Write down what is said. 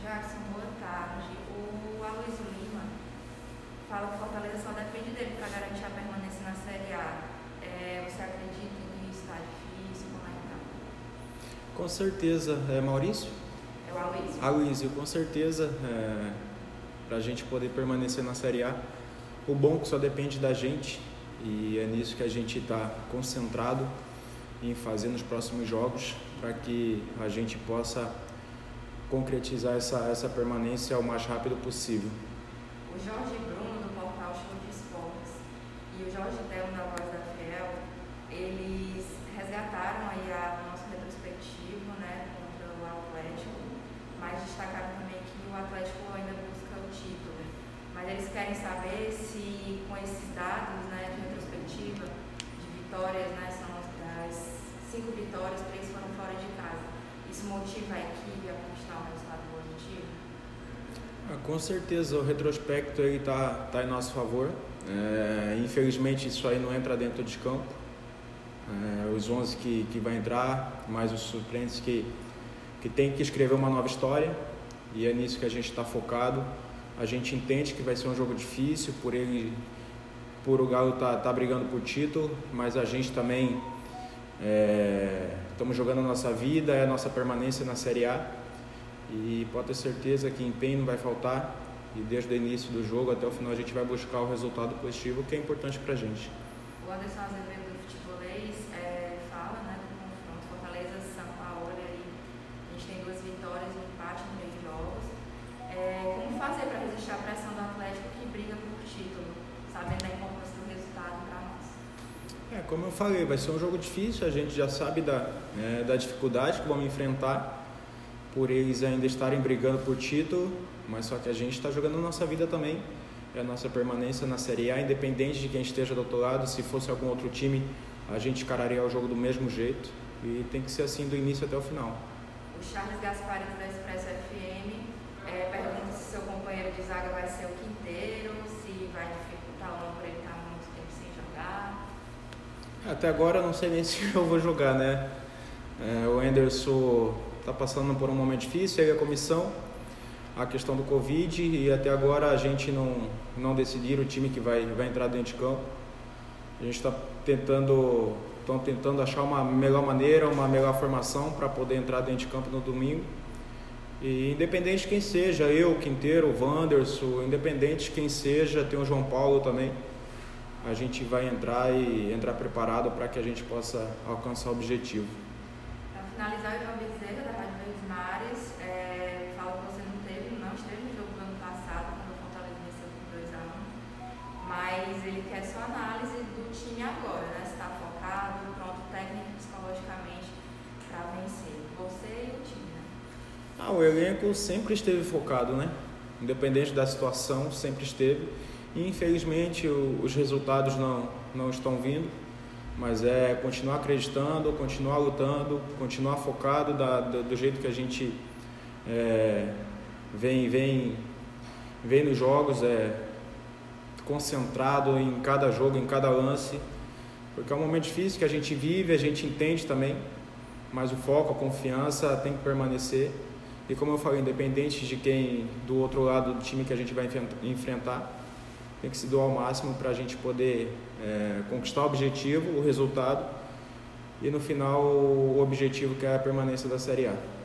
Jackson, boa tarde. O Aloysio Lima fala que o Fortaleza só depende dele para garantir a permanência na Série A. Você acredita que está difícil? Como é que tá? Com certeza. É Maurício? É o Aloysio. Aloysio, com certeza. Para a gente poder permanecer na Série A, o bom é que só depende da gente e é nisso que a gente está concentrado em fazer nos próximos jogos para que a gente possa concretizar essa permanência o mais rápido possível. O Jorge Bruno, do portal Show de Esportes, e o Jorge Telmo, da Voz da Fiel, eles resgataram aí o nosso retrospectivo, né, contra o Atlético, mas destacaram também que o Atlético ainda busca o título. Mas eles querem saber se, com esses dados, né, de retrospectiva, de vitórias, né, são das 5 vitórias, 3 foram fora de casa. Isso motiva a equipe a conquistar um resultado positivo? Com certeza, o retrospecto está em nosso favor. Infelizmente, isso aí não entra dentro de campo. Os 11 que vai entrar, mais os suplentes que tem que escrever uma nova história, e é nisso que a gente está focado. A gente entende que vai ser um jogo difícil por o Galo tá brigando por título, mas a gente também estamos jogando a nossa vida, é a nossa permanência na Série A, e pode ter certeza que empenho não vai faltar, e desde o início do jogo até o final a gente vai buscar o resultado positivo, que é importante para a gente. O Anderson Azevedo do Futebolês fala, né, do confronto Fortaleza-São Paulo, aí a gente tem 2 vitórias e um empate no meio de jogos. Como fazer para resistir à pressão do Atlético que briga por título, sabendo da importância do resultado para nós? Como eu falei, vai ser um jogo difícil, a gente já sabe da dificuldade que vamos enfrentar por eles ainda estarem brigando por título, mas só que a gente está jogando a nossa vida também, é a nossa permanência na Série A, independente de quem esteja do outro lado. Se fosse algum outro time, a gente encararia o jogo do mesmo jeito, e tem que ser assim do início até o final. O Charles Gasparito da Expresso FM pergunta se seu companheiro de zaga vai ser o Quinteiro, se vai dificultar ou não por ele estar muito tempo sem jogar. Até agora eu não sei nem se eu vou jogar, né? O Anderson está passando por um momento difícil, aí a comissão, a questão do Covid, e até agora a gente não decidir o time que vai entrar dentro de campo. A gente está tentando achar uma melhor maneira, uma melhor formação para poder entrar dentro de campo no domingo. E independente de quem seja, eu, o Quinteiro, o Wanderson, independente de quem seja, tem o João Paulo também, a gente vai entrar preparado para que a gente possa alcançar o objetivo. Para finalizar, o Ivan Bezerra, da Rádio Verdes Mares, fala que você não esteve no jogo do ano passado, quando o Fortaleza venceu por 2-1, mas ele quer sua análise do time agora, né? Se está focado, pronto, técnico e psicologicamente para vencer. Você e o time, né? O elenco sempre esteve focado, né? Independente da situação, sempre esteve. E infelizmente os resultados não estão vindo, mas é continuar acreditando, continuar lutando, continuar focado do jeito que a gente vem nos jogos, concentrado em cada jogo, em cada lance, porque é um momento difícil que a gente vive, a gente entende também, mas o foco, a confiança tem que permanecer. E como eu falei, independente de quem do outro lado do time que a gente vai enfrentar, tem que se doar ao máximo para a gente poder conquistar o objetivo, o resultado, e no final o objetivo que é a permanência da Série A.